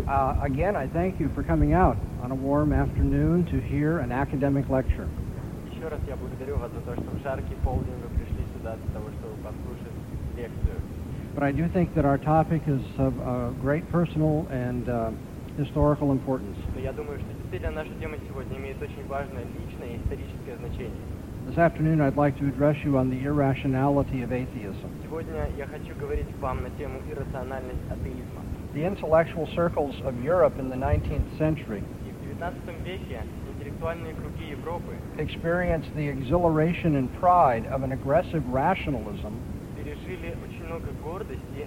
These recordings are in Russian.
Again, I thank you for coming out on a warm afternoon to hear an academic lecture. Еще раз я благодарю вас за то, что в жаркий полдень вы пришли сюда для того, чтобы послушать лекцию. But I do think that our topic is of great personal and historical importance. Но я думаю, что действительно наша тема сегодня имеет очень важное личное и историческое значение. This afternoon, I'd like to address you on the irrationality of atheism. Сегодня я хочу говорить вам на тему иррациональность атеизма. The intellectual circles of Europe in the 19th century И в XIX веке интеллектуальные круги Европы experienced the exhilaration and pride of an aggressive rationalism пережили очень много гордости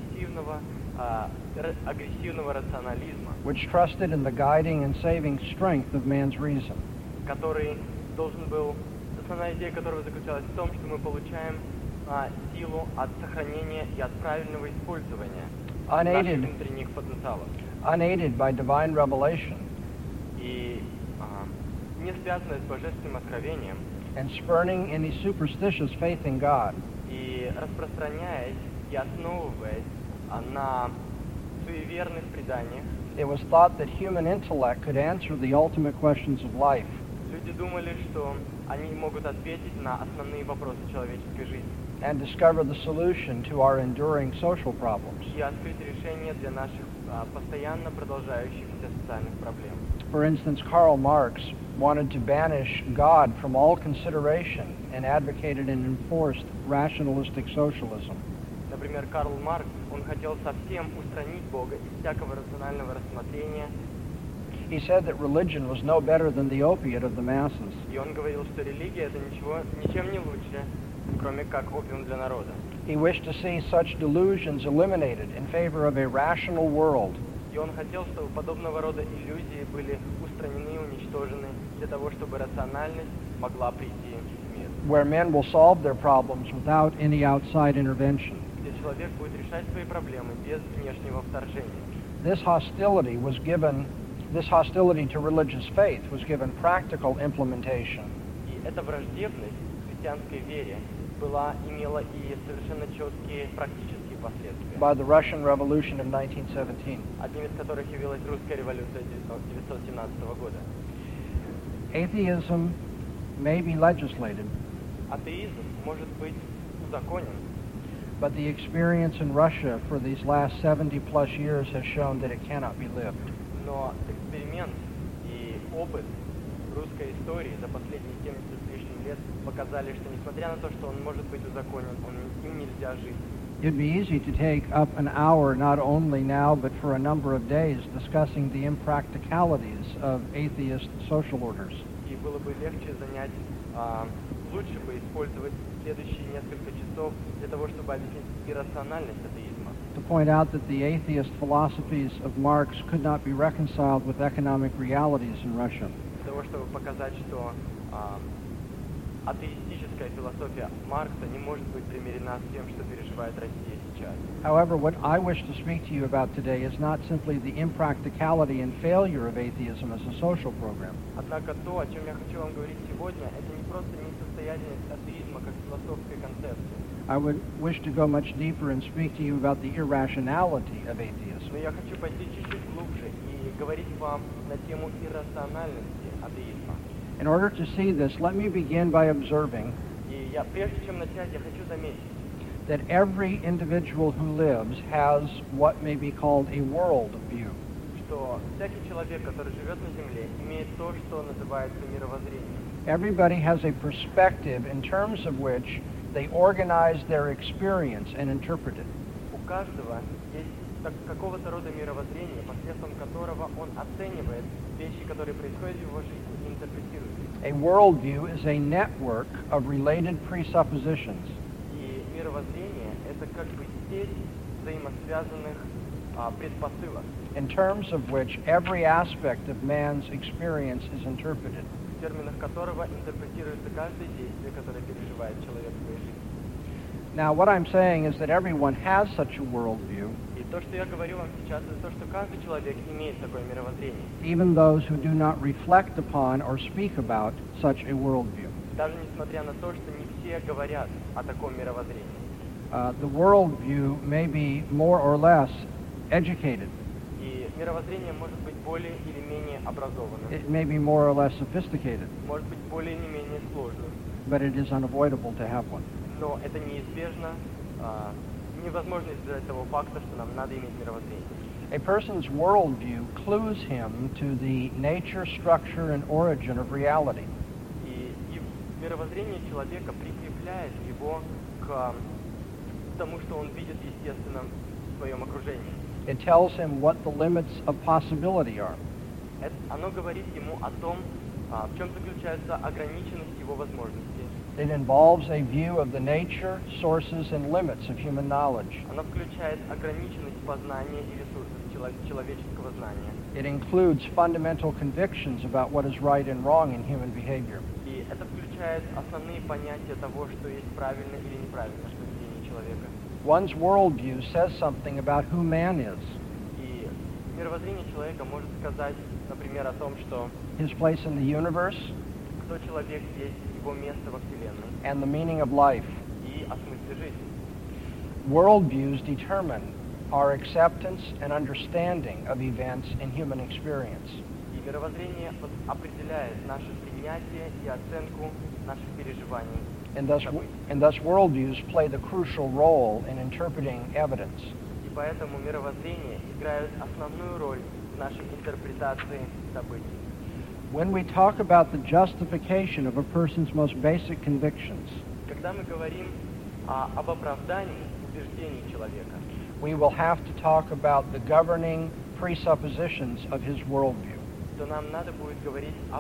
агрессивного рационализма, which trusted in the guiding and saving strength of man's reason. который должен был, основная идея которого заключалась в том, что мы получаем силу от сохранения и от правильного использования наших внутренних потенциалов. Unaided by divine revelation И не связанное с божественным откровением, and spurning any superstitious faith in God, и распространяясь и основываясь на суеверных преданиях, it was thought that human intellect could answer the ultimate questions of life. люди думали, что они могут ответить на основные вопросы человеческой жизни And discover the solution to our enduring social problems. и открыть решение для наших постоянно продолжающихся социальных проблем. For instance, Karl Marx wanted to banish God from all consideration and advocated and enforced rationalistic socialism. Например, Карл Маркс, он хотел совсем устранить Бога из всякого рационального рассмотрения. He said that religion was no better than the opiate of the masses. И он говорил, что религия это ничем не лучше, кроме как опиум для народа. He wished to see such delusions eliminated in favor of a rational world. И он хотел, чтобы подобного рода иллюзии были устранены и уничтожены для того, чтобы рациональность могла прийти в мир. Where men will solve their problems without any outside intervention. Где человек будет решать свои проблемы без внешнего вторжения. This hostility to religious faith was given practical implementation. И эта враждебность к христианской вере имела и совершенно четкие практические последствия. By the Russian Revolution of 1917. Одним из которых явилась русская революция 1917 года. Atheism may be legislated, Атеизм может быть узаконен, but the experience in Russia for these last 70 plus years has shown that it cannot be lived. но эксперимент и опыт русской истории за последние 70 с лишним лет показали, что несмотря на то, что он может быть узаконен, им нельзя жить. It'd be easy to take up an hour, not only now, but for a number of days, discussing the impracticalities of atheist social orders. И было бы легче лучше бы использовать следующие несколько часов для того, чтобы объяснить иррациональность атеизма. To point out that the atheist philosophies of Marx could not be reconciled with economic realities in Russia. Для того, чтобы показать, что атеистическая философия Маркса не может быть примирена с тем, что переживает Россия сейчас. However, what I wish to speak to you about today is not simply the impracticality and failure of atheism as a social program. Однако то, о чем я хочу вам говорить сегодня, это не просто несостоятельность атеизма как философской концепции. I would wish to go much deeper and speak to you about the irrationality of atheism. Но я хочу пойти чуть-чуть глубже и говорить вам на тему иррациональности атеизма. In order to see this, let me begin by observing И прежде чем начать, я хочу заметить, that every individual who lives has what may be called a world view. что всякий человек, который живет на Земле, имеет то, что называется мировоззрением. Everybody has a perspective in terms of which they organize their experience and interpret it. У каждого есть какого-то рода мировоззрение, посредством которого он оценивает вещи, которые происходят в его жизни, и интерпретирует их. A worldview is a network of related presuppositions. И мировоззрение – это как бы сеть взаимосвязанных предпосылок, in terms of which every aspect of man's experience is interpreted. в терминах которого интерпретируется каждое действие, которое переживает человек в своей жизни. Now, what I'm saying is that everyone has such a worldview, И то, что я говорю вам сейчас, это то, что каждый человек имеет такое мировоззрение. even those who do not reflect upon or speak about such a worldview. Даже несмотря на то, что не все говорят о таком мировоззрении. The worldview may be more or less educated. И И мировоззрение может быть более или менее образованным. It may be more or less sophisticated. Может быть более или менее сложным. But it is unavoidable to have one. Но это неизбежно, невозможно избежать того факта, что нам надо иметь мировоззрение. A person's worldview clues him to the nature, structure, and origin of reality. И мировоззрение человека прикрепляет его к тому, что он видит естественно в своем окружении. It tells him what the limits of possibility are. Оно говорит ему о том, в чем заключается ограниченность его возможностей. It involves a view of the nature, sources, and limits of human knowledge. Оно включает ограниченность познания и ресурсов человеческого знания. It includes fundamental convictions about what is right and wrong in human behavior. И это включает основные понятия того, что есть правильно или неправильно в поведении человека. One's worldview says something about who man is. И мировоззрение человека может сказать, например, о том, что His place in the universe, кто человек есть, его место во Вселенной, and the meaning of life. и о смысле жизни. Worldviews determine our acceptance and understanding of events in human experience. И мировоззрение определяет наше принятие и оценку наших переживаний. And thus worldviews play the crucial role in interpreting evidence. И поэтому мировоззрение играет основную роль в нашей интерпретации событий. When we talk about the justification of a person's most basic convictions, Когда мы говорим об оправдании убеждений человека, we will have to talk about the governing presuppositions of his worldview. то нам надо будет говорить об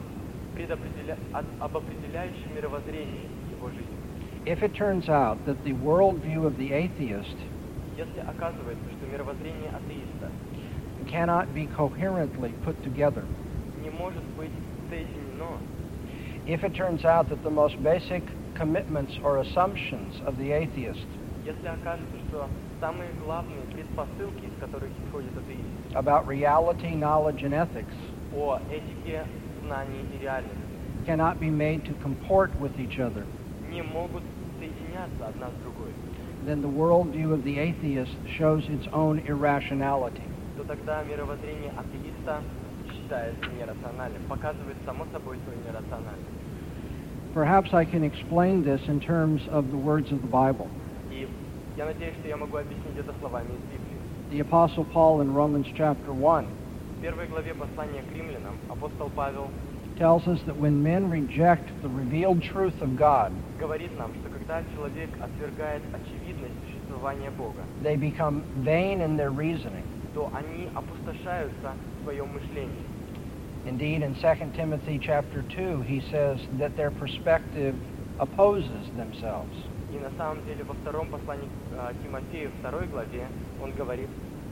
определяющем мировоззрении его жизни. If it turns out that the worldview of the atheist Если оказывается, что мировоззрение атеиста cannot be coherently put together, не может быть соединено, if it turns out that the most basic commitments or assumptions of the atheist если окажется, что самые главные предпосылки, из которых исходит атеизм, about reality, knowledge, and ethics о этике, знании и реальности, cannot be made to comport with each other, не могут соединяться одна с другой, then the worldview of the atheist shows its own irrationality. то тогда мировоззрение атеиста считается нерациональным, показывает само собой свою нерациональность. Perhaps I can explain this in terms of the words of the Bible. И я надеюсь, что я могу объяснить это словами из Библии. The Apostle Paul in Romans chapter 1 В первой главе послания к римлянам апостол Павел tells us that when men reject the revealed truth of God, говорит нам, что когда человек отвергает очевидность существования Бога, they become vain in their reasoning. то они опустошаются в своем мышлении. Indeed, in 2 Timothy chapter 2, he says that their perspective opposes themselves. И на самом деле во втором послании к Тимофею, второй главе, он говорит,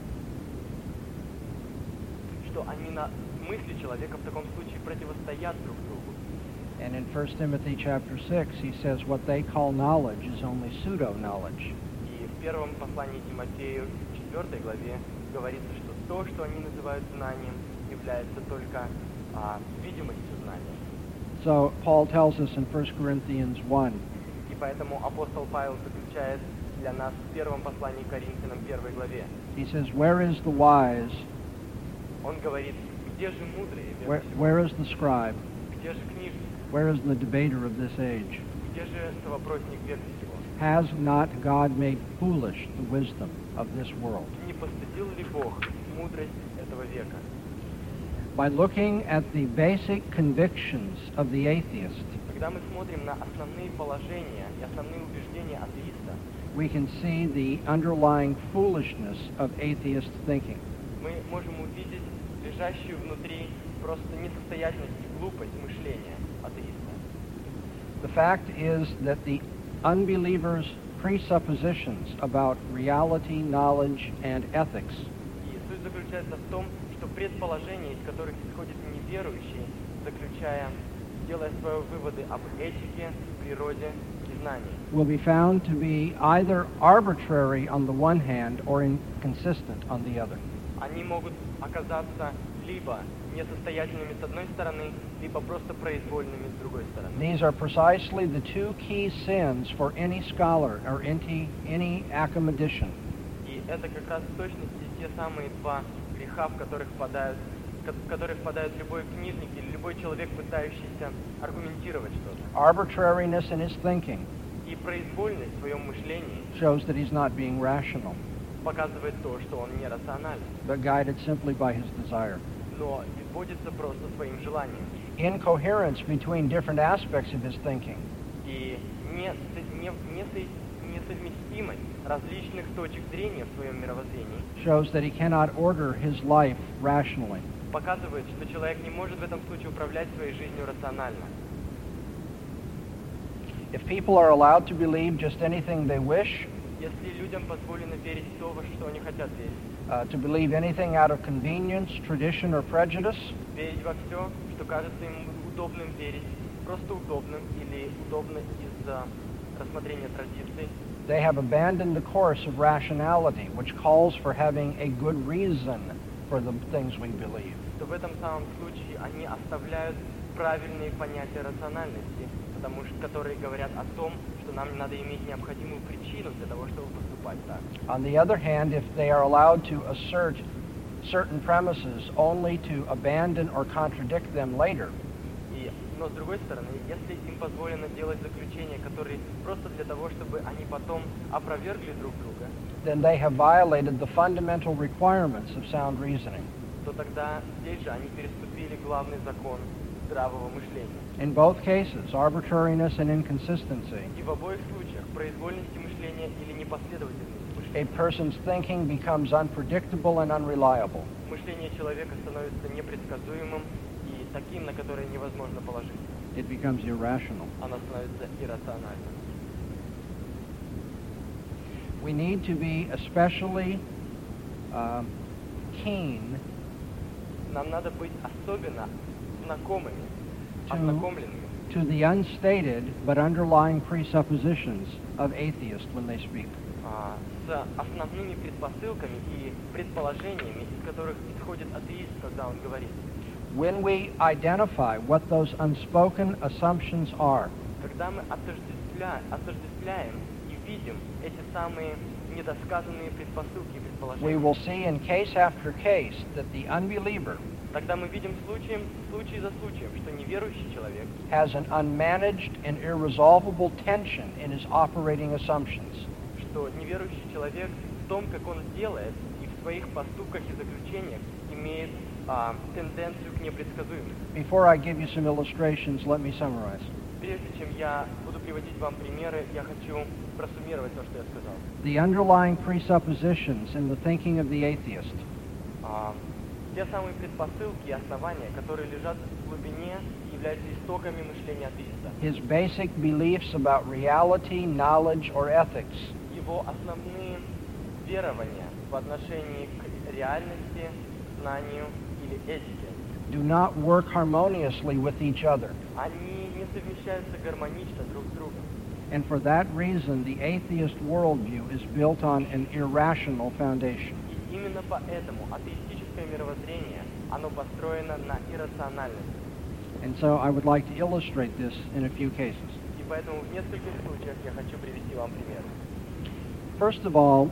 что мысли человека в таком случае противостоят друг другу. And in 1 Timothy chapter 6, he says what they call knowledge is only pseudo-knowledge. И в первом послании к Тимофею, 4 главе, говорится, что то, что они называют знанием, является только видимостью знания. So Paul tells us in 1 Corinthians 1, И поэтому апостол Павел заключает для нас в первом послании к Коринфянам, 1 главе. he says, where is the wise? Он говорит, где же мудрые, Where is the scribe? где же книжник, Where is the debater of this age? где же совопросник века сего? Has not God made foolish the wisdom of this world? Не постыдил ли Бог мудрость этого века? By looking at the basic convictions of the atheist, Когда мы смотрим на основные положения и основные убеждения атеиста, we can see the underlying foolishness of atheist thinking. мы можем увидеть лежащую внутри просто несостоятельность и глупость мышления атеиста. The fact is that the unbeliever's presuppositions about reality, knowledge, and ethics И суть заключается в том, что предположения, из которых исходит неверующий, делая свои выводы об этике, природе и знании, will be found to be either arbitrary on the one hand or inconsistent on the other. они могут оказаться либо несостоятельными с одной стороны, либо просто произвольными с другой стороны. These are precisely the two key sins for any scholar or any academician. И это как раз в точности те самые два греха, в которые впадают любой книжник или любой человек, пытающийся аргументировать что-то. Arbitrariness in his thinking И произвольность в своем мышлении shows that he's not being rational, показывает то, что он не рационален, but guided simply by his desire. но водится просто своим желанием. Incoherence between different aspects of his thinking И несовместимость различных точек зрения в своем мировоззрении shows that he cannot order his life rationally. показывает, что человек не может в этом случае управлять своей жизнью рационально. If people are allowed to believe just anything they wish, Если людям позволено верить в то, во что они хотят верить, to believe anything out of convenience, tradition, or prejudice, верить во все, что кажется им удобным верить, просто удобным или удобно из-за рассмотрения традиций, they have abandoned the course of rationality, which calls for having a good reason for the things we believe. то в этом самом случае они оставляют правильные понятия рациональности, которые говорят о том, что нам надо иметь необходимую причину для того, чтобы поступать так. On the other hand, if they are allowed to assert certain premises only to abandon or contradict them later, Но с другой стороны, если им позволено делать заключения, которые просто для того, чтобы они потом опровергли друг друга, then they have violated the fundamental requirements of sound reasoning. то тогда здесь же они переступили главный закон здравого мышления. In both cases, arbitrariness and inconsistency, И в обоих случаях произвольности мышления или непоследовательность a мышления. person's thinking becomes unpredictable and unreliable. Мышление человека становится непредсказуемым и таким, на которое невозможно положиться. It becomes irrational. Оно становится иррациональным. We need to be especially keen Нам надо быть особенно знакомыми, ознакомленными to the unstated but underlying presuppositions of atheists when they speak. с основными предпосылками и предположениями, из которых исходит атеист, когда он говорит. When we identify what those unspoken assumptions are, Когда мы отождествляем и видим эти самые недосказанные предпосылки и we предположения, will see in case after case that the unbeliever тогда мы видим случай за случаем, что неверующий человек has an unmanaged and irresolvable tension in his operating assumptions. что неверующий человек в том, как он делает, и в своих поступках и заключениях имеет тенденцию к непредсказуемости. Before I give you some illustrations, let me summarize. Прежде чем я буду приводить вам примеры, я хочу просуммировать то, что я сказал. The underlying presuppositions in the thinking of the atheist Те самые предпосылки и основания, которые лежат в глубине и являются истоками мышления атеиста. his basic beliefs about reality, knowledge, or ethics Его основные верования в отношении к реальности, знанию или этике, do not work harmoniously with each other. они не совмещаются гармонично друг с другом. And for that reason, the atheist worldview is built on an irrational foundation. И именно поэтому атеистическое мировоззрение, оно построено на иррациональности. And so I would like to illustrate this in a few cases. И поэтому в нескольких случаях я хочу привести вам примеры. First of all,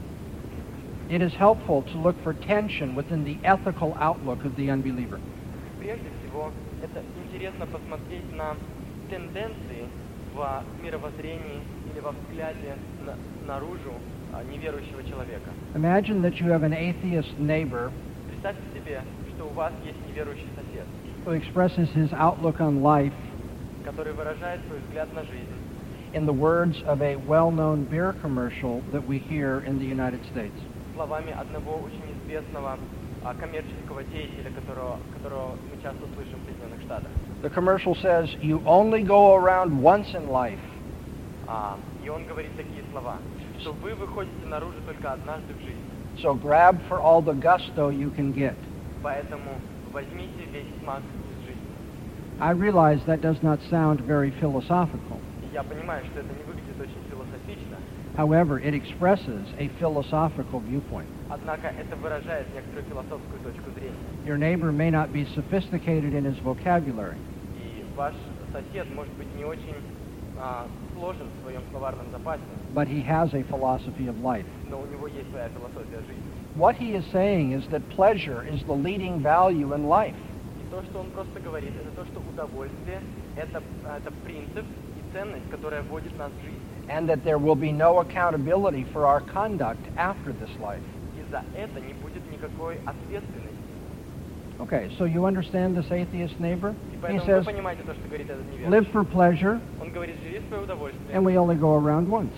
it is helpful to look for tension within the ethical outlook of the unbeliever. Прежде всего, это интересно посмотреть на тенденции в мировоззрении или во взгляде наружу неверующего человека. Imagine that you have an atheist neighbor Представьте себе, что у вас есть неверующий сосед, who expresses his outlook on life который выражает свой взгляд на жизнь in the words of a well-known beer commercial that we hear in the United States. словами одного очень известного коммерческого деятеля, которого мы часто слышим в Соединенных Штатах. The commercial says, "You only go around once in life, И он говорит такие слова, что вы выходите наружу только однажды в жизни, so grab for all the gusto you can get." поэтому возьмите весь смак из жизни. I realize that does not sound very philosophical. И я понимаю, что это не выглядит очень философично, However, it expresses a philosophical viewpoint. однако это выражает некоторую философскую точку зрения. Your neighbor may not be sophisticated in his vocabulary, И ваш сосед может быть не очень сложен в своем словарном запасе, but he has a philosophy of life. но у него есть своя философия жизни. What he is saying is that pleasure is the leading value in life. И то, что он просто говорит, это то, что удовольствие это принцип и ценность, которая вводит нас в жизнь. And that there will be no accountability for our conduct after this life. И за это не будет никакой ответственности. Okay, so you understand this atheist neighbor? He says, live for pleasure, and we only go around once.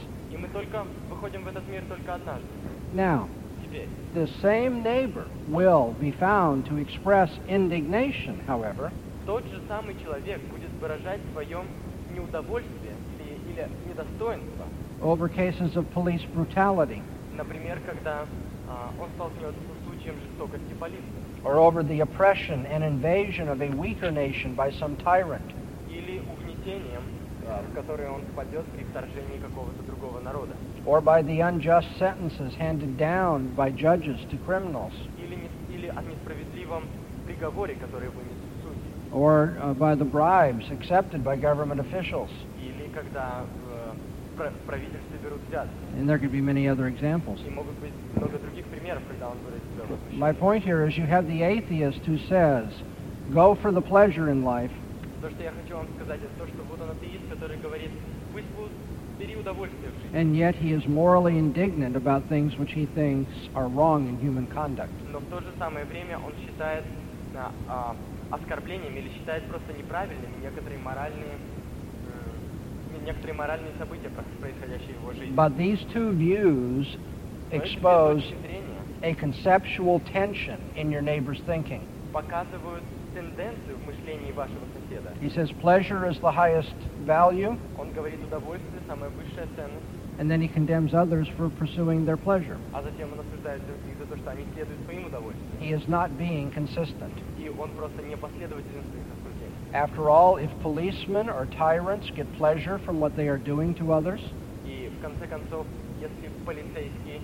Now, the same neighbor will be found to express indignation, however, тот же самый человек будет выражать свое неудовольствие или недостоинство. Over cases of police brutality. Например, когда он столкнется с случаем жестокости полиции. Or over the oppression and invasion of a weaker nation by some tyrant. Или угнетением, в которое он впадет при вторжении какого-то другого народа. Or by the unjust sentences handed down by judges to criminals. Или о несправедливом приговоре, который вынесут судьи. Or by the bribes accepted by government officials. Или когда в правительстве берут взятки. And there could be many other examples. И могут быть много других примеров, когда он выразит себя возмущение. My point here is you have the atheist who says, go for the pleasure in life. То, что я хочу вам сказать, это то, что вот он атеист, который говорит, пусть бери удовольствие в жизни. And yet he is morally indignant about things which he thinks are wrong in human conduct. Но в то же самое время он считает оскорблением или считает просто неправильными некоторые моральные события, происходящие в его жизни. But these two views expose a conceptual tension in your neighbor's thinking. Показывают тенденцию в мышлении вашего соседа. He says pleasure is the highest value. Он говорит, удовольствие самая высшая ценность. And then he condemns others for pursuing their pleasure. А затем он осуждает их за то, что они следуют своим удовольствиям. He is not being consistent. И он просто не последователен в своих рассуждениях. After all, if policemen or tyrants get pleasure from what they are doing to others, и в конце концов, если полицейский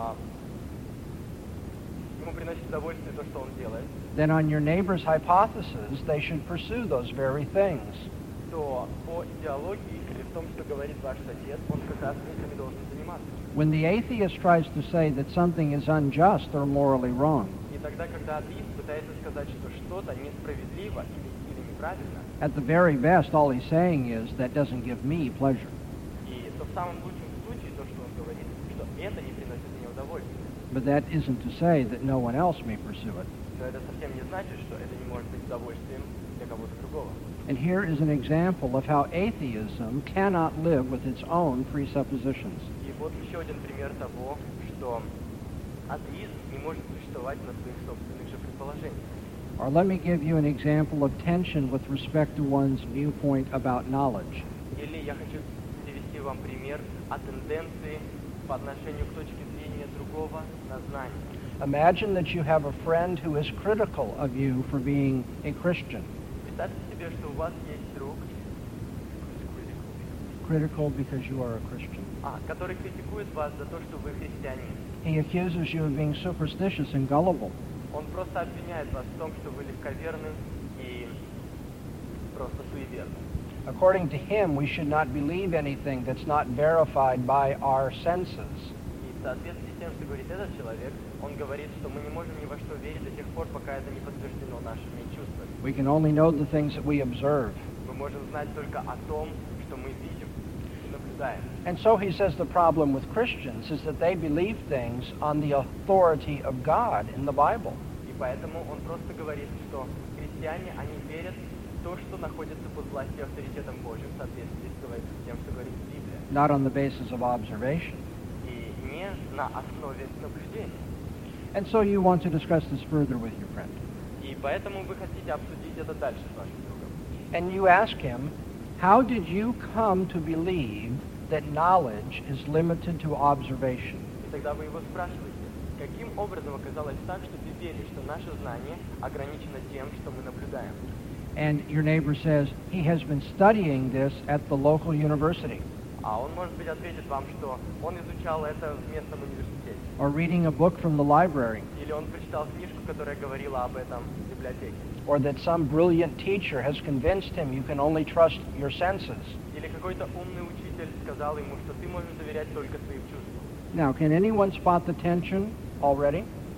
ему приносит удовольствие то, что он делает, then on your neighbor's hypothesis, they should pursue those very things. То по идеологии или в том, что говорит ваш сосед, он как раз этим и должен заниматься. When the atheist tries to say that something is unjust or morally wrong, И тогда, когда атеист пытается сказать, что что-то несправедливо или неправильно, at the very best, all he's saying is that doesn't give me pleasure. И то в самом лучшем случае то, что он говорит, что это не приносит мне удовольствия. But that isn't to say that no one else may pursue it. Но это совсем не значит, что это не может быть удовольствием для кого-то другого. And here is an example of how atheism cannot live with its own presuppositions. И вот еще один пример того, что атеизм не может существовать на своих собственных же предположениях. Or let me give you an example of tension with respect to one's viewpoint about knowledge. Или я хочу привести вам пример о тенденции по отношению к точке зрения другого на знание. Imagine that you have a friend who is critical of you for being a Christian. Представьте себе, что у вас есть друг, Critical because you are a Christian. который критикует вас за то, что вы христианин. He accuses you of being superstitious and gullible. Он просто обвиняет вас в том, что вы легковерны и просто суеверны. According to him, we should not believe anything that's not verified by our senses. И в соответствии с тем, что говорит этот человек, он говорит, что мы не можем ни во что верить до тех пор, пока это не подтверждено нашими чувствами. We can only know the things that we observe. Мы можем знать только о том, что мы видим и наблюдаем. And so he says the problem with Christians is that they believe things on the authority of God in the Bible. И поэтому он просто говорит, что христиане, они верят в то, что находится под властью и авторитетом Божьим, в соответствии с тем, что говорит Библия. Not on the basis of observation. И не на основе наблюдения. And so you want to discuss this further with your friend. И поэтому вы хотите обсудить это дальше с вашим другом. And you ask him, how did you come to believe that knowledge is limited to observation? И тогда вы его спрашиваете, каким образом оказалось так, что ты веришь, что наше знание ограничено тем, что мы наблюдаем? And your neighbor says, he has been studying this at the local university. А он, может быть, ответит вам, что он изучал это в местном университете. Or reading a book from the library. Или он прочитал книжку, которая говорила об этом в библиотеке. Or that some brilliant teacher has convinced him you can only trust your senses. Или какой-то умный учитель сказал ему, что ты можешь доверять только своим чувствам. Now, can anyone spot the tension already?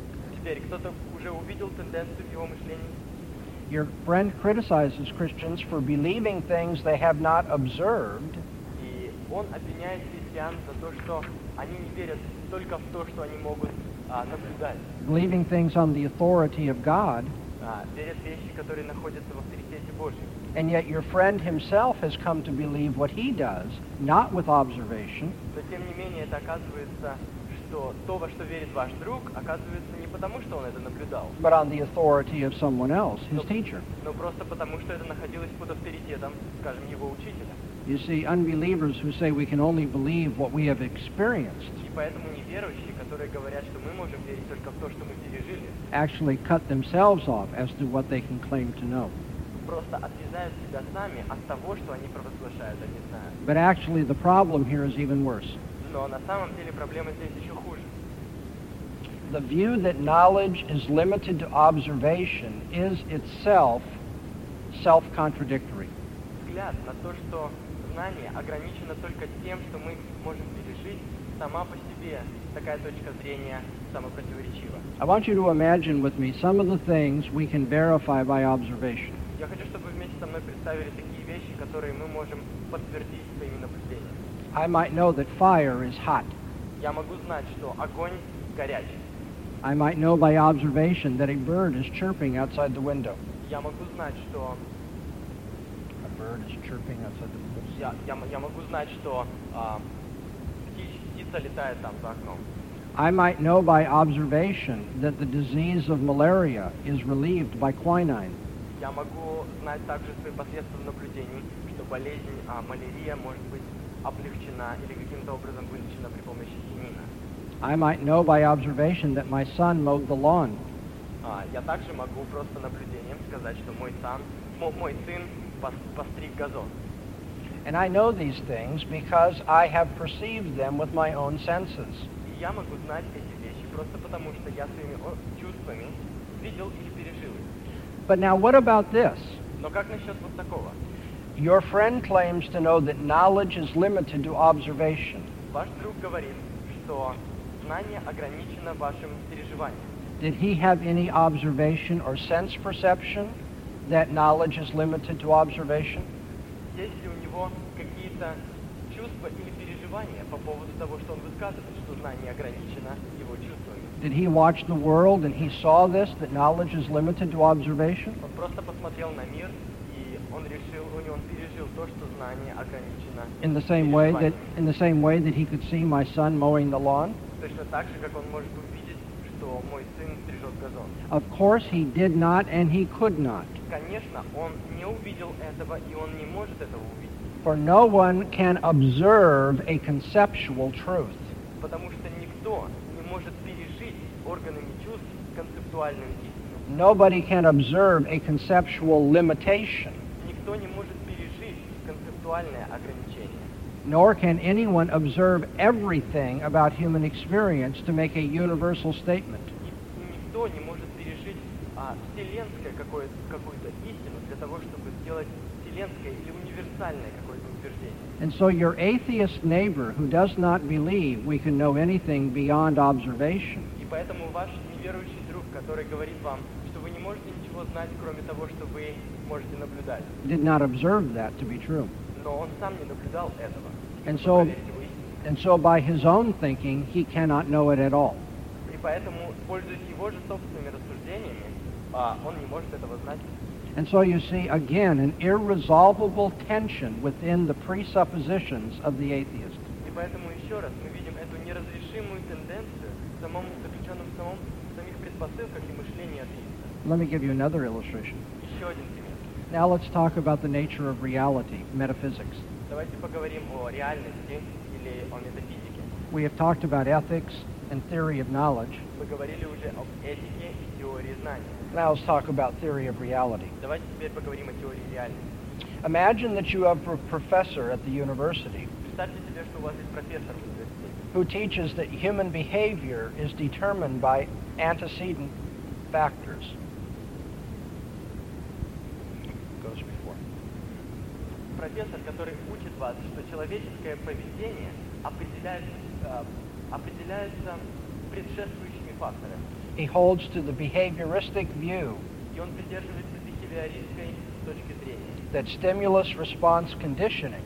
теперь кто-то уже увидел тенденцию в его мышлении. Your friend criticizes Christians for believing things they have not observed. И он обвиняет христиан за то, что они не верят только в то, что они могут наблюдать. Believing things on the authority of God. Верят вещи, которые находятся в авторитете Божьем. And yet your friend himself has come to believe what he does, not with observation. Но тем не менее это оказывается, что то, во что верит ваш друг, оказывается не потому, что он это наблюдал. But on the authority of someone else, his teacher. Но просто потому, что это находилось под авторитетом, скажем, его учителя. You see, unbelievers who say we can only believe what we have experienced И поэтому неверующие, которые говорят, что мы можем верить только в то, что мы пережили, actually cut themselves off as to what they can claim to know. просто отрезают себя сами от того, что они провозглашают, они знают. But actually the problem here is even worse. Но на самом деле проблема здесь еще хуже. The view that knowledge is limited to observation is itself self-contradictory. Взгляд на то, что знание ограничено только тем, что мы можем пережить, сама по себе такая точка зрения самопротиворечива. I want you to imagine with me some of the things we can verify by observation. Я хочу, чтобы вы вместе со мной представили такие вещи, которые мы можем подтвердить своими наблюдениями. I might know that fire is hot. Я могу знать, что огонь горячий. I might know by observation that a bird is chirping outside the window. Я могу знать, что A bird is chirping outside the window. я могу знать, что птица летает там за окном. I might know by observation that the disease of malaria is relieved by quinine. Я могу знать также свои посредством наблюдений, что болезнь малярия может быть облегчена или каким-то образом вылечена при помощи хинина. I might know by observation that my son mowed the lawn. Я также могу просто наблюдением сказать, что мой сын постриг газон. And I know these things because I have perceived them with my own senses. И я могу знать эти вещи просто потому, что я своими чувствами видел или пережил их. But now what about this? Но как насчет вот такого? Your friend claims to know that knowledge is limited to observation. Ваш друг говорит, что знание ограничено вашим переживанием. Did he have any observation or sense perception that knowledge is limited to observation? Есть ли у него какие-то чувства или переживания по поводу того, что он высказывает, что знание ограничено его чувствами? Did he watch the world and he saw this, that knowledge is limited to observation? Он просто посмотрел на мир, и он пережил то, что знание ограничено. In the same way that he could see my son mowing the lawn? Точно так же, как он может увидеть, что мой сын стрижет газон. Of course he did not and he could not. Конечно, он не увидел этого, и он не может этого увидеть. For no one can observe a conceptual truth. Потому что никто не может пережить органами чувств концептуальную истину. Nobody can observe a conceptual limitation. Никто не может пережить концептуальное ограничение. Nor can anyone observe everything about human experience to make a universal statement. И никто не может пережить вселенское какую-то истину для того, чтобы сделать вселенское или универсальное какое-то утверждение. And so your atheist neighbor who does not believe we can know anything beyond observation, И поэтому ваш неверующий друг, который говорит вам, что вы не можете ничего знать, кроме того, что вы можете наблюдать, did not observe that to be true. но он сам не наблюдал этого. And Чтобы so, проверить его истину. and so by his own thinking, he cannot know it at all. И поэтому, пользуясь его же собственными рассуждениями, он не может этого знать. And so you see, again, an irresolvable tension within the presuppositions of the atheist. И поэтому еще раз мы видим эту неразрешимую тенденцию, заключенную в самих предпосылках и мышлении атеиста. Let me give you another illustration. Еще один пример. Now let's talk about the nature of reality, metaphysics. Давайте поговорим о реальности или о метафизике. We have talked about ethics and theory of knowledge. Мы говорили уже об этике и теории знания. Now let's talk about theory of reality. Давайте теперь поговорим о теории реальности. Imagine that you have a professor at the university Представьте себе, что у вас есть профессор в университете, who teaches that human behavior is determined by antecedent factors. Goes before. профессор, который учит вас, что человеческое поведение определяется предшествующими против автора. He holds to the behavioristic view И он придерживается бихевиористской точки зрения, that stimulus-response conditioning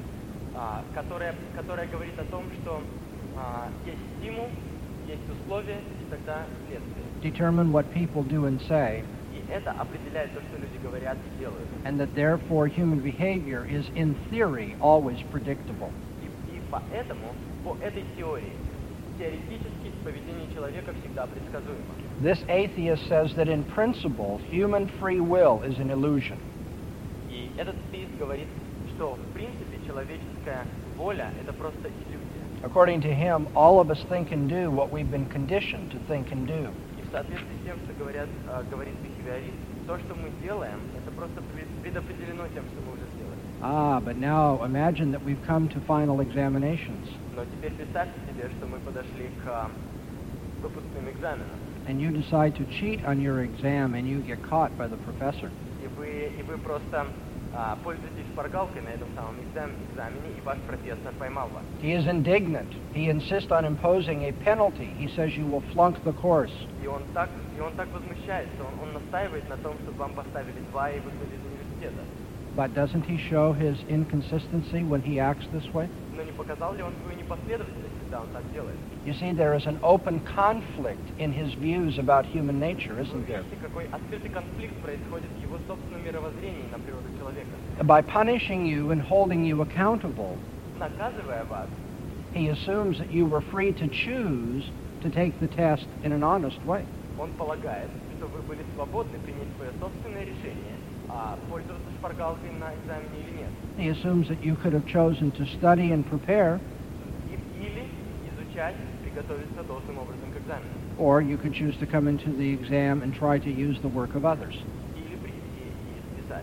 которая говорит о том, что есть стимул, есть условия и тогда следствие. determine what people do and say, И это определяет то, что люди говорят и делают. and that therefore human behavior is in theory always predictable. И поэтому, по этой теории, теоретически поведение человека всегда предсказуемо. This atheist says that in principle, human free will is an illusion. И этот атеист говорит, что в принципе человеческая воля это просто иллюзия. According to him, all of us think and do what we've been conditioned to think and do. И в соответствии с тем, что говорит бихевиорист, то, что мы делаем, это просто предопределено тем, что мы уже сделали. But now imagine that we've come to final examinations, Но теперь представьте себе, что мы подошли к выпускным экзаменам. and you decide to cheat on your exam, and you get caught by the professor. И вы просто пользуетесь шпаргалкой на этом самом экзамене, и ваш профессор поймал вас. He is indignant. He insists on imposing a penalty. He says you will flunk the course. И он так возмущается, он настаивает на том, чтобы вам поставили 2 и выгнали из университета. But doesn't he show his inconsistency when he acts this way? Но не показал ли он свою непоследовательность, когда он так делает? You see, there is an open conflict in his views about human nature, isn't there? Видите, какой открытый конфликт происходит в его собственном мировоззрении на природу человека. By punishing you and holding you accountable, Наказывая вас, he assumes that you were free to choose to take the test in an honest way. он полагает, что вы были свободны принять свое собственное решение, пользоваться шпаргалкой на экзамене или нет. He assumes that you could have chosen to study and prepare, Или изучать, приготовиться должным образом к экзамену. or you could choose to come into the exam and try to use the work of others. Или прийти и списать.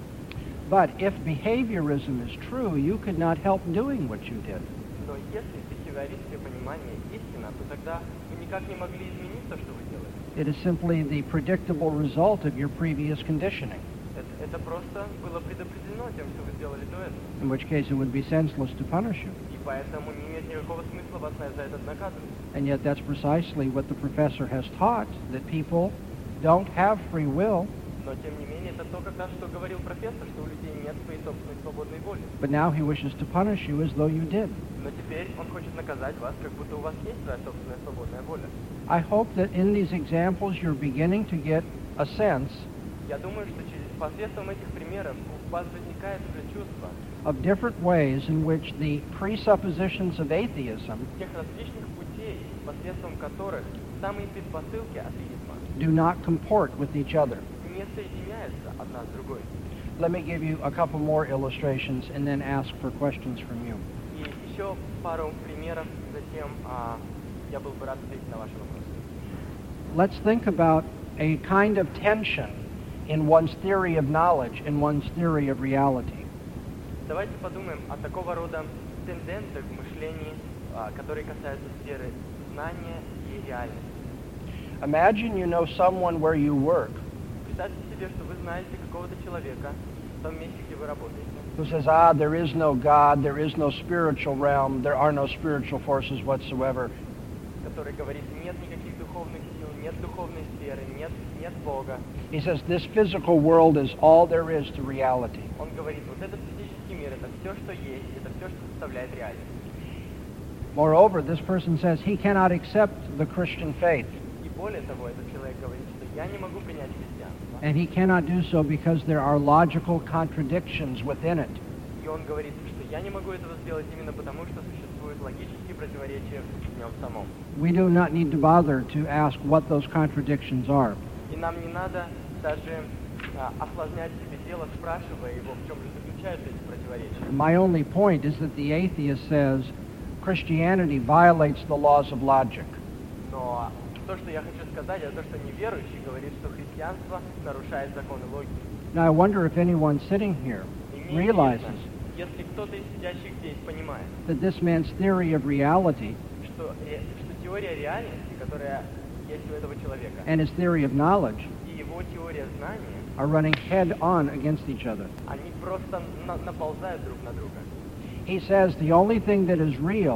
But if behaviorism is true, you could not help doing what you did. Но если бихевиористское понимание истина, то тогда вы никак не могли изменить то, что вы делали. It is simply the predictable result of your previous conditioning, Это просто было предопределено тем, что вы сделали до этого. in which case it would be senseless to punish you. И поэтому не имеет никакого смысла вас за это наказывать. And yet that's precisely what the professor has taught, that people don't have free will, Но тем не менее, это то, как раз что говорил профессор, что у людей нет своей собственной свободной воли. but now he wishes to punish you as though you did. Но теперь он хочет наказать вас, как будто у вас есть своя собственная свободная воля. I hope that in these examples you're beginning to get a sense Я думаю, что посредством этих примеров у вас возникает уже чувство of different ways in which the presuppositions of atheism тех различных путей, посредством которых самые предпосылки атеизма do not comport with each other. не соединяются одна с другой. Let me give you a couple more illustrations and then ask for questions from you. И еще пару примеров, затем я был бы рад ответить на ваши вопросы. Let's think about a kind of tension in one's theory of knowledge and one's theory of reality. Давайте подумаем о такого рода тенденциях в мышлении, которые касаются сферы знания и реальности. Imagine you know someone where you work Представьте себе, что вы знаете какого-то человека в том месте, где вы работаете, who says, there is no God, there is no spiritual realm, there are no spiritual forces whatsoever. который говорит, нет никаких духовных сил, нет духовной сферы, нет Бога. He says, this physical world is all there is to reality. Он говорит, вот этот физический мир, это все, что есть, это все, что составляет реальность. Moreover, this person says he cannot accept the Christian faith, И более того, этот человек говорит, что я не могу принять христианство. and he cannot do so because there are logical contradictions within it. И он говорит, что я не могу этого сделать именно потому, что существуют логические противоречия в нем самом. We do not need to bother to ask what those contradictions are. И нам не надо даже осложнять себе дело, спрашивая его, в чем же заключаются эти противоречия. My only point is that the atheist says Christianity violates the laws of logic. Но то, что я хочу сказать, это то, что неверующий говорит, что христианство нарушает законы логики. Now I wonder if anyone sitting here И мне realizes интересно, если кто-то из сидящих здесь понимает, that this man's theory of reality что теория реальности, которая есть у этого человека, and his theory of knowledge и его теория знания, are running head-on against each other. они просто наползают друг на друга. He says the only thing that is real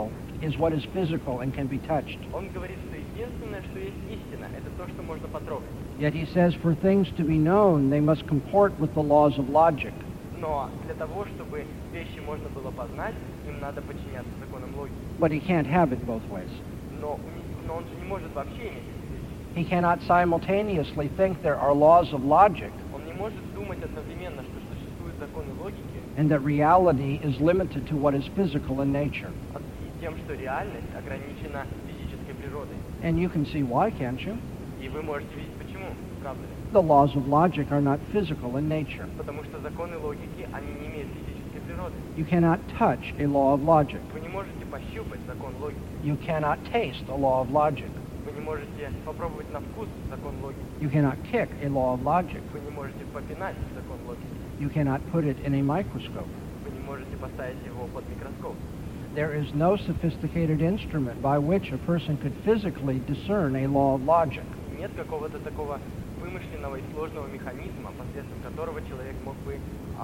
is what is physical and can be touched. Он говорит, что единственное, что есть истина, это то, что можно потрогать. Yet he says for things to be known, they must comport with the laws of logic. Но для того, чтобы вещи можно было познать, им надо подчиняться законам логики. But he can't have it both ways. Но он же не может вообще иметь эти вещи. He cannot simultaneously think there are laws of logic Он не может думать одновременно, что существуют законы логики, and that reality is limited to what is physical in nature. и тем, что реальность ограничена физической природой. And you can see why, can't you? И вы можете видеть почему, правда ли? The laws of logic are not physical in nature. Потому что законы логики, они не имеют физической природы. You cannot touch a law of logic. Вы не можете пощупать закон логики. You cannot taste a law of logic. Вы не можете попробовать на вкус закон логики. You cannot kick a law of logic. Вы не можете попинать закон логики. You cannot put it in a microscope. Вы не можете поставить его под микроскоп. There is no sophisticated instrument by which a person could physically discern a law of logic. Нет какого-то такого вымышленного и сложного механизма, посредством которого человек мог бы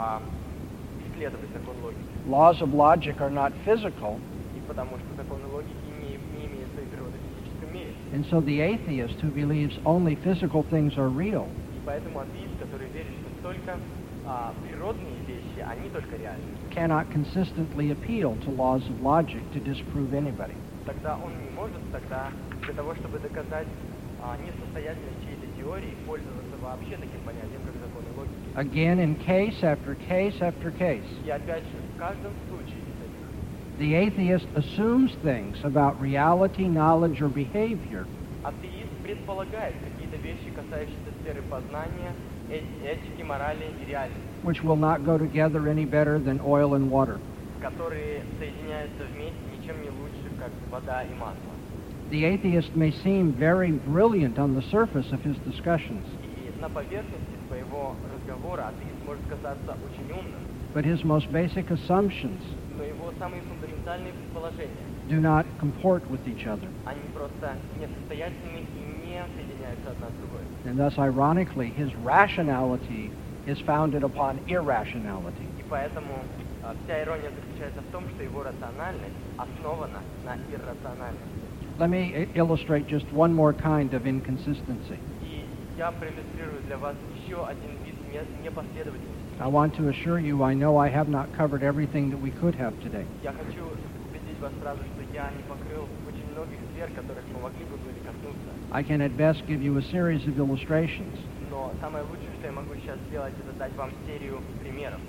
исследовать закон логики. Laws of logic are not physical, И потому что законы логики не имеют своей природы в физическом мире. and so the atheist who believes only physical things are real И поэтому атеист, который верит, что только природные вещи, они только реальны, cannot consistently appeal to laws of logic to disprove anybody. тогда он не может тогда для того, чтобы доказать несостоятельность чьей-то теории, пользоваться вообще таким понятием, как законы логики. Again, in case after case after case, И опять же, в каждом случае из этих the atheist assumes things about reality, knowledge, or behavior атеист предполагает какие-то вещи, касающиеся сферы познания, этики, морали и реальности, which will not go together any better than oil and water. которые соединяются вместе ничем не лучше, как вода и масло. The atheist may seem very brilliant on the surface of his discussions, И на поверхности своего разговора атеист может казаться очень умным, but his most basic assumptions но его самые фундаментальные предположения, do not comport with each other. они просто несостоятельны и не соединяются одна с другой. And thus, ironically, his rationality is founded upon irrationality. И поэтому вся ирония заключается в том, что его рациональность основана на иррациональности. Let me illustrate just one more kind of inconsistency. И я проиллюстрирую для вас еще один вид непоследовательности. I want to assure you I know I have not covered everything that we could have today. Я хочу убедить вас сразу, что я не покрыл очень многих сфер, которых мы могли бы были коснуться. I can at best give you a series of illustrations. Но самое лучшее, что я могу сейчас сделать, это дать вам серию примеров.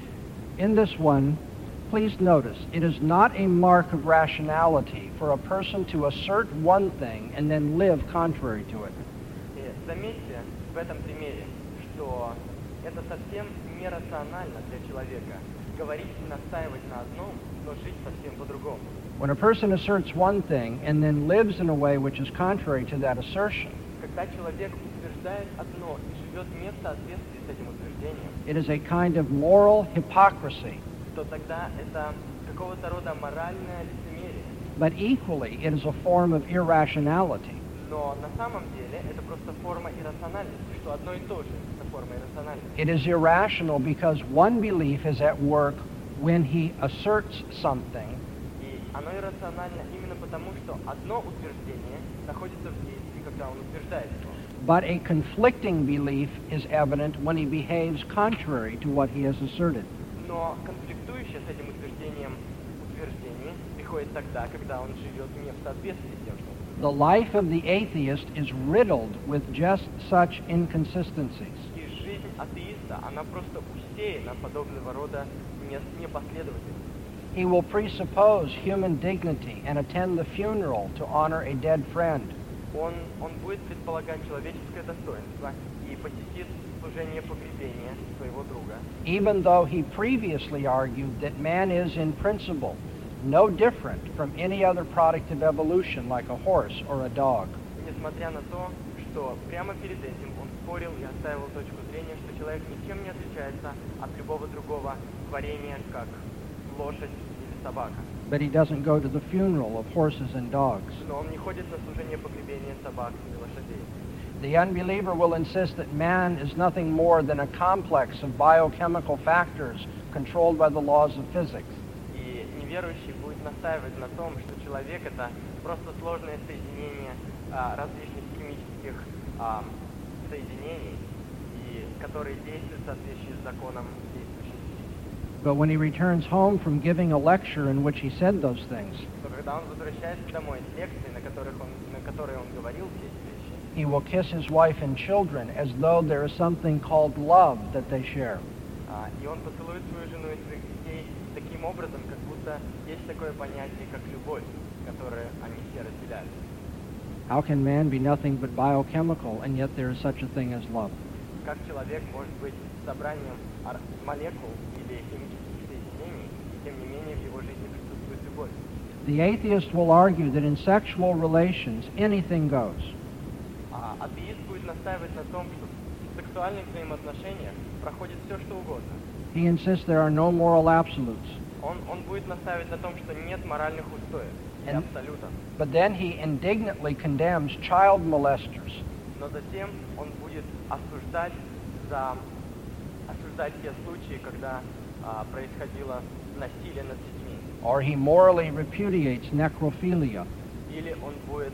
In this one, please notice, it is not a mark of rationality for a person to assert one thing and then live contrary to it. И заметьте в этом примере, что это совсем нерационально для человека говорить и настаивать на одном, но жить совсем по-другому. When a person asserts one thing and then lives in a way which is contrary to that assertion, Когда человек утверждает одно и живет не в соответствии с этим утверждением, it is a kind of moral hypocrisy, то тогда это какого-то рода моральное лицемерие. but equally it is a form of irrationality. Но на самом деле это просто форма иррациональности, что одно и то же это форма иррациональности. It is irrational because one belief is at work when he asserts something, И оно иррационально именно потому, что одно утверждение находится в действии, когда он утверждает его. but a conflicting belief is evident when he behaves contrary to what he has asserted. Но конфликтующее с этим утверждение приходит тогда, когда он живет не в соответствии с тем, что он утверждает. The life of the atheist is riddled with just such inconsistencies. И жизнь атеиста, она просто усеяна подобного рода непоследовательностью. He will presuppose human dignity and attend the funeral to honor a dead friend. Он будет предполагать человеческое достоинство и посетит служение погребения своего друга, Even though he previously argued that man is in principle no different from any other product of evolution like a horse or a dog. несмотря на то, что прямо перед этим он спорил и отстаивал точку зрения, что человек ничем не отличается от любого другого творения, как лошадь или собака. But he doesn't go to the funeral of horses and dogs. Но он не ходит на служение погребения собак или лошадей. The unbeliever will insist that man is nothing more than a complex of biochemical factors controlled by the laws of physics. И неверующий будет будет настаивать на том, что человек это просто сложное соединение различных химических соединений, и которые действуют в соответствии с законом действующей физики. But when he returns home from giving a lecture in which he said those things, Но когда он возвращается домой с лекции, на которой он говорил все эти вещи, he will kiss his wife and children as though there is something called love that they share. И он поцелует свою жену и своих детей таким образом, как будто есть такое понятие, как любовь, которую они все разделяют. How can man be nothing but biochemical, and yet there is such a thing as love? Как человек может быть собранием молекул или химических соединений, и тем не менее в его жизни присутствует любовь? The atheist will argue that in sexual relations anything goes. Атеист будет настаивать на том, что в сексуальных взаимоотношениях проходит все, что угодно. He insists there are no moral absolutes. Он будет настаивать на том, что нет моральных устоев и абсолютов. But then he indignantly condemns child molesters. Но затем он будет осуждать те случаи, когда происходило насилие над детьми. Or he morally repudiates necrophilia. Или он будет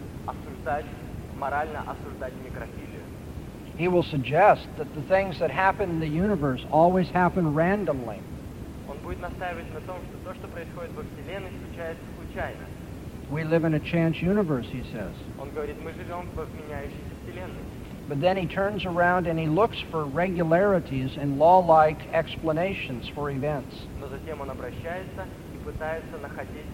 морально осуждать некрофилию. He will suggest that the things that happen in the universe always happen randomly. Он будет настаивать на том, что то, что происходит во Вселенной, случается случайно. We live in a chance universe, he says. Он говорит, мы живем в меняющейся Вселенной. But then he turns around and he looks for regularities and law-like explanations for events. Но затем он обращается и пытается находить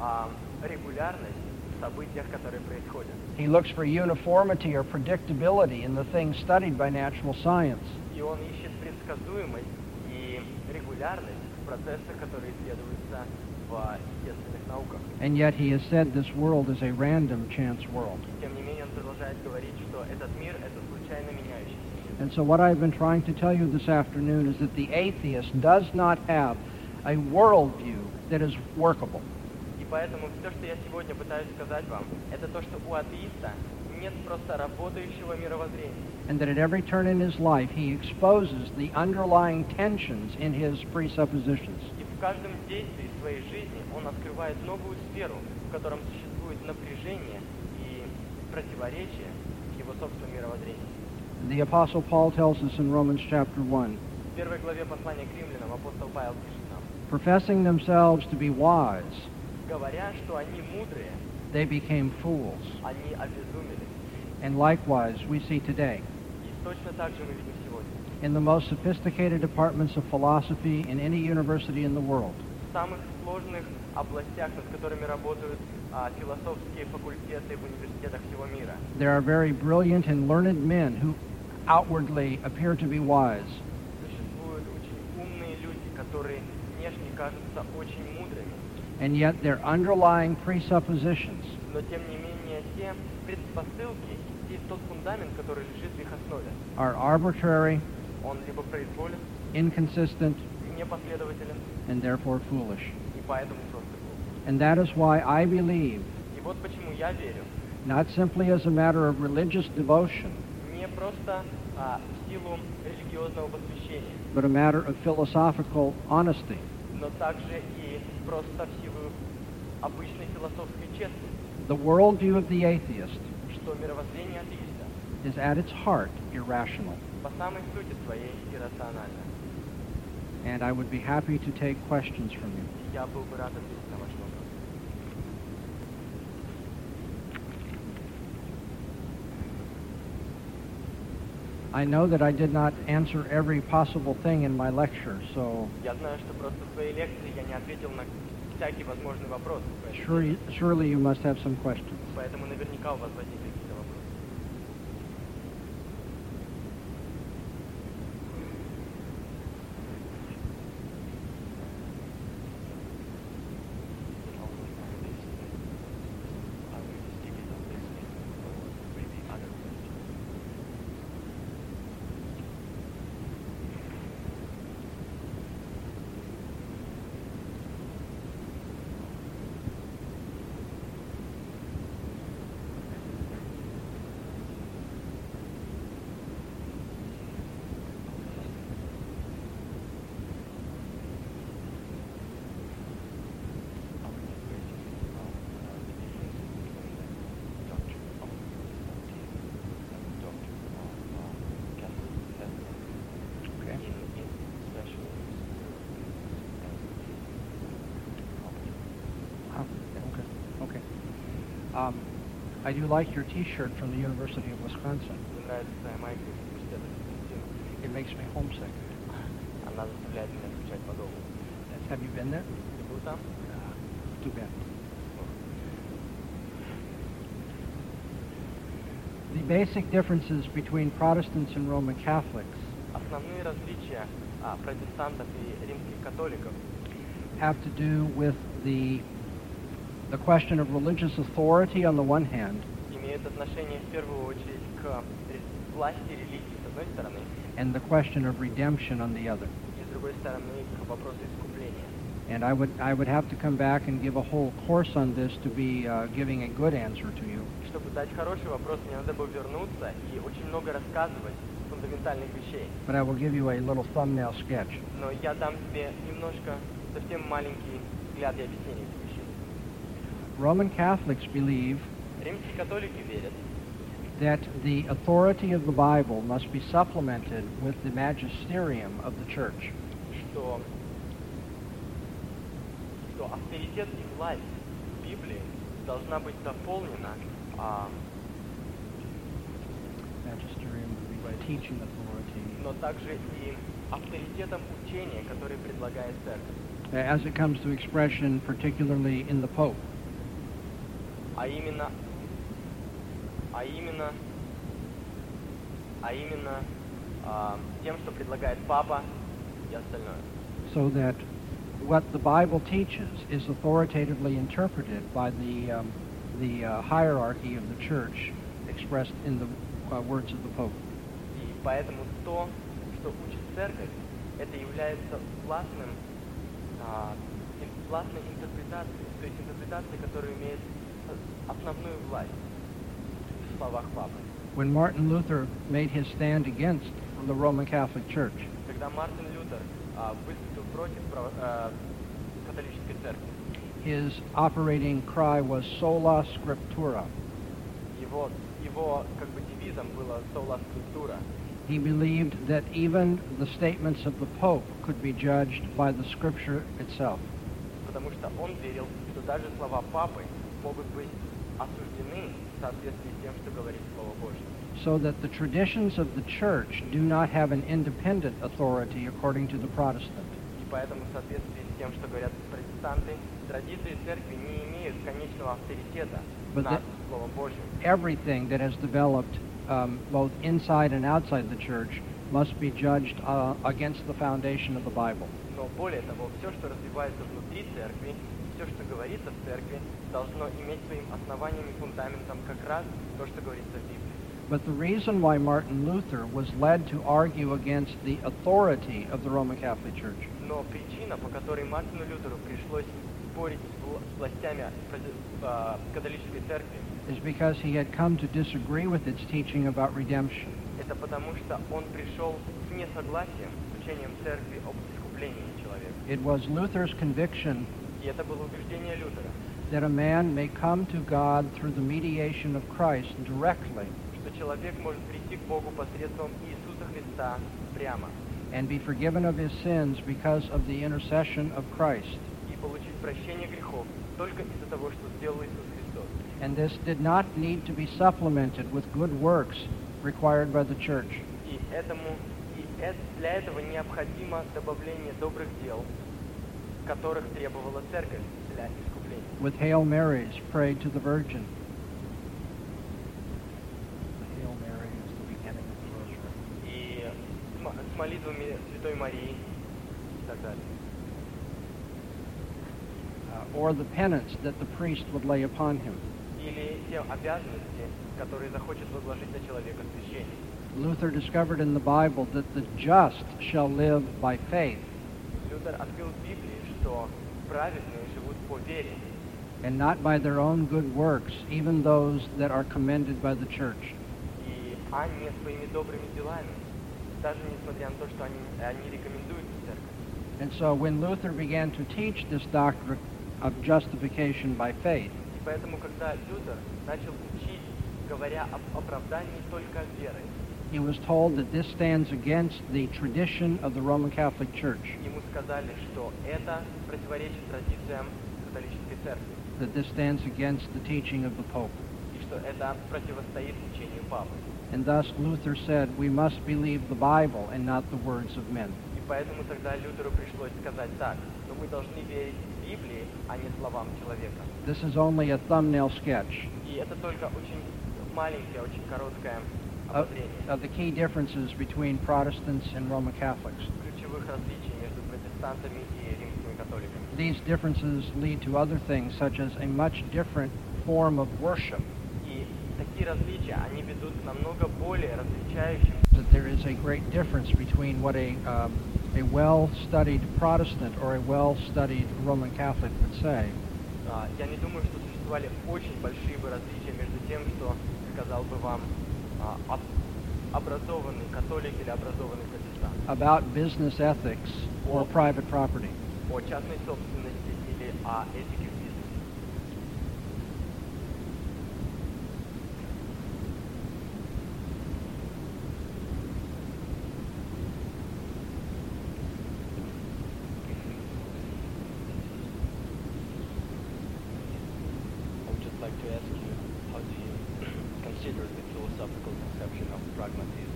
регулярность в событиях, которые происходят. He looks for uniformity or predictability in the things studied by natural science. И он ищет предсказуемость и регулярность в процессах, которые исследуются в естественных науках. And yet he has said this world is a random chance world. Тем не менее, он продолжает говорить, что этот мир — это случайно меняющийся мир. And so what I've been trying to tell you this afternoon is that the atheist does not have a worldview that is workable. И поэтому все, что я сегодня пытаюсь сказать вам, это то, что у атеиста нет просто работающего мировоззрения. And that at every turn in his life he exposes the underlying tensions in his presuppositions. И в каждом действии своей жизни он открывает новую сферу, в котором существует напряжение и противоречие его собственному мировоззрению. The Apostle Paul tells us in Romans chapter 1, В первой главе послания к римлянам апостол Павел пишет нам: professing themselves to be wise, говоря, что они мудрые, they became fools. они обезумели. And likewise, we see today, И точно так же мы видим сегодня. in the most sophisticated departments of philosophy in any university in the world, В самых сложных областях, над которыми работают философские факультеты в университетах всего мира, there are very brilliant and learned men who outwardly appear to be wise, существуют очень умные люди, которые внешне кажутся очень мудрыми, and yet their underlying presuppositions но тем не менее те предпосылки, тот фундамент, который лежит в их основе, are arbitrary, он либо произволен, inconsistent, непоследователен and therefore foolish. и поэтому просто глуп. And that is why I believe, И вот почему я верю, not simply as a matter of religious devotion, не просто в силу религиозного посвящения, but a matter of philosophical honesty, но также и просто в силу обычной философской честности, the worldview of the atheist что мировоззрение атеиста is at its heart irrational. по самой сути своей иррационально. And I would be happy to take questions from you. Я был бы рад ответить на ваш вопрос. I know that I did not answer every possible thing in my lecture, so Я знаю, что просто в своей лекции я не ответил на всякий возможный вопрос, surely you must have some questions. поэтому наверняка у вас возникли какие-то вопросы. I do like your T-shirt from the University of Wisconsin. Мне нравится твоя майка из университета Висконсина. It makes me homesick. Она заставляет меня скучать по дому. Have you been there? Ты был там? Too bad. The basic differences between Protestants and Roman Catholics Основные различия протестантов и римских католиков have to do with the question of religious authority on the one hand имеют отношение в первую очередь к власти религии с одной стороны and the question of redemption on the other. и с другой стороны к вопросу искупления. And I would have to come back and give a whole course on this to be giving a good answer to you. Чтобы дать хороший вопрос, мне надо бы вернуться и очень много рассказывать фундаментальных вещей. But I will give you a little thumbnail sketch. Но я дам тебе немножко, совсем маленький взгляд и объяснение этих вещей. Roman Catholics believe Римские католики верят, that the authority of the Bible must be supplemented with the magisterium of the church. что авторитет и власть Библии должна быть дополнена Magisterium would be by teaching authority. но также и авторитетом учения, который предлагает церковь. As it comes to expression, particularly in the Pope. А именно тем, что предлагает Папа и остальное. So that what the Bible teaches is authoritatively interpreted by the hierarchy of the church expressed in the words of the Pope. И поэтому то, что учит церковь, это является властной интерпретацией, то есть интерпретацией, которая имеет основную власть в словах Папы. When Martin Luther made his stand against the Roman Catholic Church, Когда Мартин Лютер выступил против католической церкви, his operating cry was sola scriptura. Его как бы девизом было sola scriptura. He believed that even the statements of the Pope could be judged by the Scripture itself. Потому что он верил, что даже слова Папы могут быть осуждены в соответствии с тем, что говорит Слово Божье. So that the traditions of the Church do not have an independent authority according to the Protestant. И поэтому в соответствии с тем, что говорят протестанты, традиции церкви не имеют конечного авторитета над Словом Божьим. Everything that has developed both inside and outside the Church must be judged against the foundation of the Bible. Но более того, все, что развивается внутри церкви, все, что говорится в церкви, должно иметь своим основанием и фундаментом как раз то, что говорится в Библии. But the reason why Martin Luther was led to argue against the authority of the Roman Catholic Church Но причина, по которой Мартину Лютеру пришлось спорить с властями католической церкви, is because he had come to disagree with its teaching about redemption. это потому, что он пришел с несогласием с учением церкви об искуплении человека. It was Luther's conviction И это было убеждение Лютера, that a man may come to God through the mediation of Christ directly что человек может прийти к Богу посредством Иисуса Христа прямо and be forgiven of his sins because of the intercession of Christ. и получить прощение грехов только из-за того, что сделал Иисус Христос. And this did not need to be supplemented with good works required by the church. И для этого необходимо добавление добрых дел, которых требовала церковь для искупления. With Hail Marys prayed to the Virgin. Hail Mary is the beginning of the rosary. И с молитвами Святой Марии и так далее. Or the penance that the priest would lay upon him. Или те обязанности, которые захочет возложить на человека священник. Luther discovered in the Bible that the just shall live by faith Лютер открыл в Библии, что праведные живут по вере, and not by their own good works, even those that are commended by the church. а не своими добрыми делами, даже несмотря на то, что они рекомендуются церкви. And so when Luther began to teach this doctrine of justification by faith, И поэтому, когда Лютер начал учить, говоря об оправдании только верой, he was told that this stands against the tradition of the Roman Catholic Church. ему сказали, что это противоречит традициям католической церкви. that this stands against the teaching of the Pope. и что это противостоит учению Папы. And thus Luther said, we must believe the Bible and not the words of men. И поэтому тогда Лютеру пришлось сказать так: но мы должны верить Библии, а не словам человека. This is only a thumbnail sketch И это только очень маленькое, очень короткое of, обозрение of the key differences between Protestants and Roman Catholics. ключевых различий между протестантами и римскими католиками. These differences lead to other things, such as a much different form of worship. И такие различия, они ведут к намного более различающим. That there is a great difference between what a well-studied Protestant or a well-studied Roman Catholic would say. Я не думаю, что существовали очень большие бы различия между тем, что сказал бы вам образованный католик или образованный протестант. About business ethics or private property. О частной собственности или о этике в бизнесе. I would just like to ask you, how do you consider the philosophical conception of pragmatism?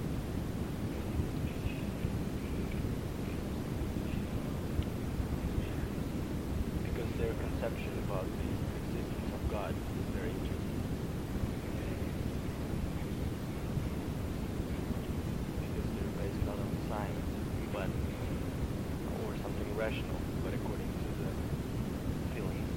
Because their conception about the existence of God is very interesting. Because they're based not on science, but or something rational, but according to the feelings.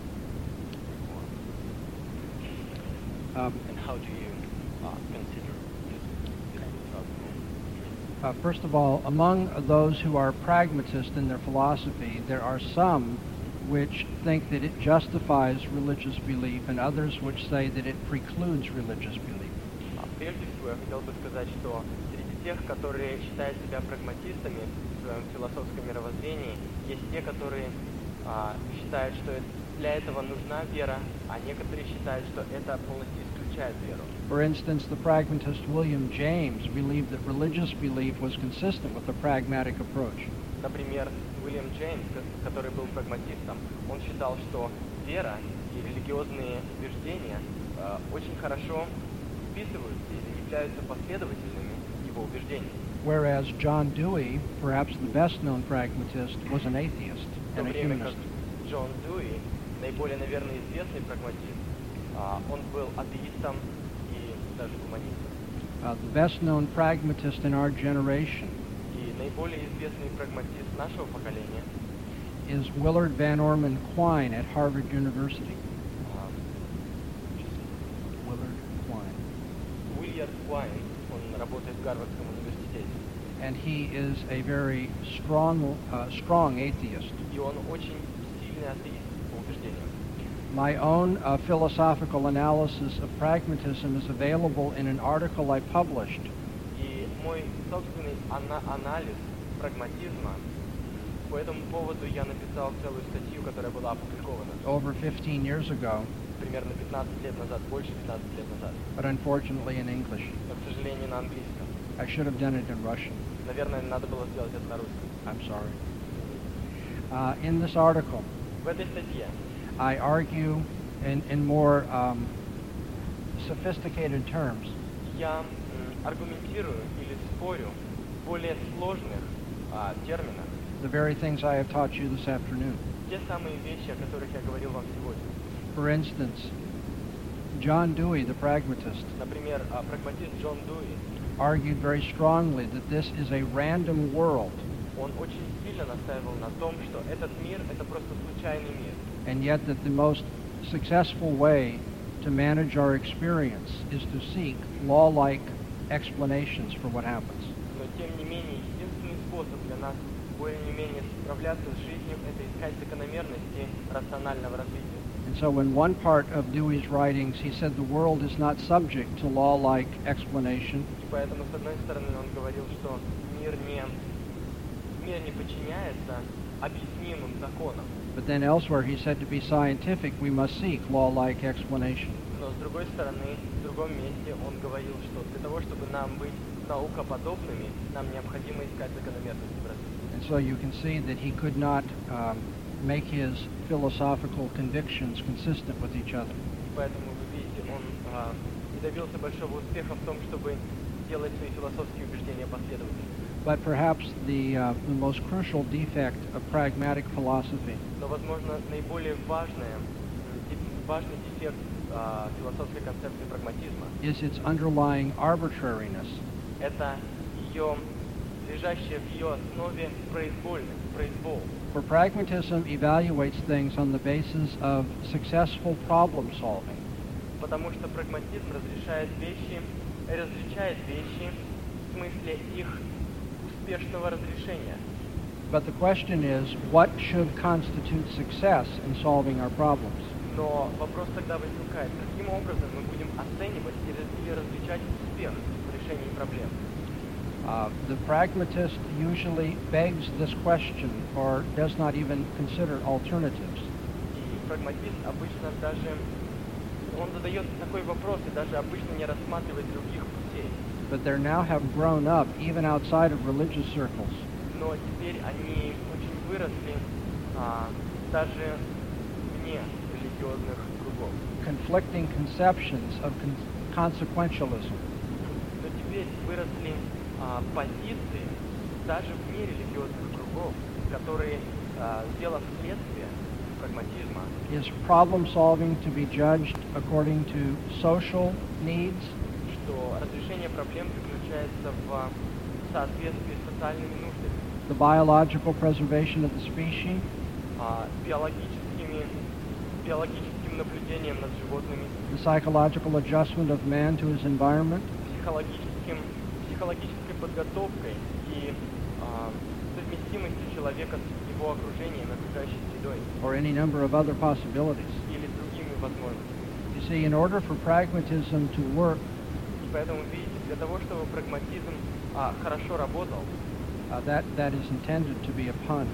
And how do you consider this philosophical? First of all, among those who are pragmatists in their philosophy, there are some which think that it justifies religious belief and others which say that it precludes religious belief. Прежде всего, я хотел бы сказать, что среди тех, которые считают себя прагматистами в своем философском мировоззрении, есть те, которые считают, что для этого нужна вера, а некоторые считают, что это полностью исключает веру. For instance, the pragmatist William James believed that religious belief was consistent with a pragmatic approach. Например, Уильям Джеймс, который был прагматистом, он считал, что вера и религиозные убеждения очень хорошо вписываются или являются последовательными его убеждений. Whereas John Dewey, perhaps the best-known pragmatist, was an atheist В то and a время как humanist. Джон Дьюи, наиболее, наверное, известный прагматист, он был атеистом и даже гуманистом. The best-known pragmatist in our generation И наиболее известный прагматист нашего поколения is Willard Van Orman Quine at Harvard University. Willard Quine. Уильям Куайн, он работает в Гарвардском университете. And he is a very strong atheist. И он очень сильный атеист по убеждениям. My own philosophical analysis of pragmatism is available in an article I published И мой собственный анализ прагматизма, по этому поводу я написал целую статью, которая была опубликована over 15 years ago, примерно 15 лет назад, больше 15 лет назад, but unfortunately in English. но, к сожалению, на английском. I should have done it in Russian. Наверное, надо было сделать это на русском. I'm sorry. In this article, В этой статье I argue in more sophisticated terms я аргументирую или спорю в более сложных терминах the very things I have taught you this afternoon. те самые вещи, о которых я говорил вам сегодня. For instance, John Dewey, the pragmatist, Например, прагматист Джон Дьюи, argued very strongly that this is a random world, он очень сильно настаивал на том, что этот мир — это просто случайный мир. and yet that the most successful way to manage our experience is to seek law-like explanations for what happens. Но тем не менее, единственный способ для нас более-менее справляться с жизнью — это искать закономерности рационального развития. And so in one part of Dewey's writings, he said the world is not subject to law-like explanation, И поэтому, с одной стороны, он говорил, что мир не подчиняется объяснимым законам. but then elsewhere he said to be scientific, we must seek law-like explanation. Но с другой стороны, в другом месте он говорил, что для того, чтобы нам быть naukopodobными, нам необходимо искать закономерности в развитии. And so you can see that he could not make his philosophical convictions consistent with each other. Поэтому, вы видите, он не добился большого успеха в том, чтобы делать свои философские убеждения последовательными. But perhaps the most crucial defect of pragmatic philosophy Но, возможно, наиболее важный дефект философской концепции прагматизма is its underlying arbitrariness. – это ее, лежащая в ее основе произвол. For pragmatism evaluates things on the basis of successful problem solving. Потому что прагматизм различает вещи в смысле их успешного разрешения. But the question is, what should constitute success in solving our problems? Но вопрос тогда возникает, каким образом мы будем оценивать или различать успех в решении проблем. The pragmatist usually begs this question or does not even consider alternatives. И прагматист обычно он задает такой вопрос и даже обычно не рассматривает других путей. But there now have grown up, even outside of religious circles, Но теперь они очень выросли даже вне религиозных кругов. conflicting conceptions of consequentialism. Но теперь выросли позиции даже вне религиозных кругов, которые дело следствия прагматизма. Is problem solving to be judged according to social needs, Что разрешение проблем заключается в соответствии с социальными нуждами, the biological preservation of the species, биологическим наблюдением над животными, the psychological adjustment of man to his environment, психологической подготовкой и совместимостью человека с его окружением, окружающей средой or any number of other possibilities. или другими возможностями. You see, in order for pragmatism to work, И поэтому, видите, для того, чтобы прагматизм хорошо работал, that is intended to be a pun.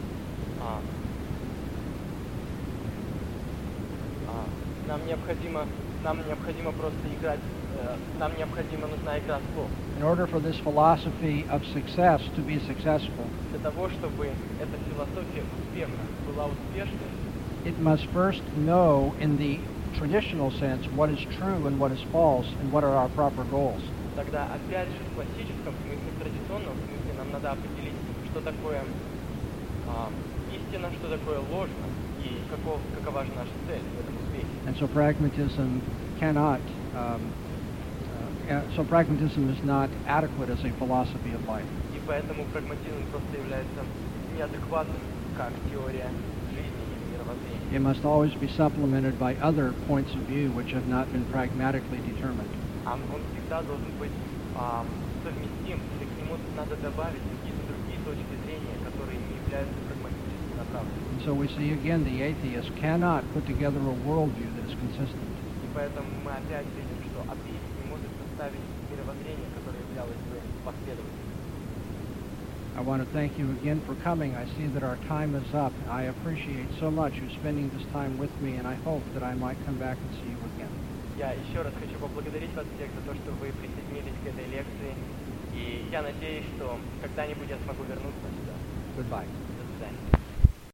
Нам необходимо просто играть, нужна игра слов. In order for this philosophy of success to be successful, Для того, чтобы эта философия успеха была успешной, it must first know in the traditional sense what is true and what is false and what are our proper goals. тогда опять же в классическом смысле, в традиционном смысле нам надо определить, что такое истина, что такое ложно и какова же наша цель в этом успехе. And so pragmatism is not adequate as a philosophy of life. И поэтому прагматизм просто является неадекватным как теория жизни или мировоззрения. It must always be supplemented by other points of view which have not been pragmatically determined. Он всегда должен быть совместим, или к нему надо добавить какие-то другие точки зрения, которые не являются прагматически направленными. And so we see again the atheist cannot put together a worldview that is consistent. И поэтому мы опять видим, что атеист не может составить мировоззрение, которое являлось бы последовательным. I want to thank you again for coming. I see that our time is up. I appreciate so much you spending this time with me, and I hope that I might come back and see you again. Я еще раз хочу поблагодарить вас всех за то, что вы присоединились к этой лекции, и я надеюсь, что когда-нибудь я смогу вернуться сюда. Goodbye.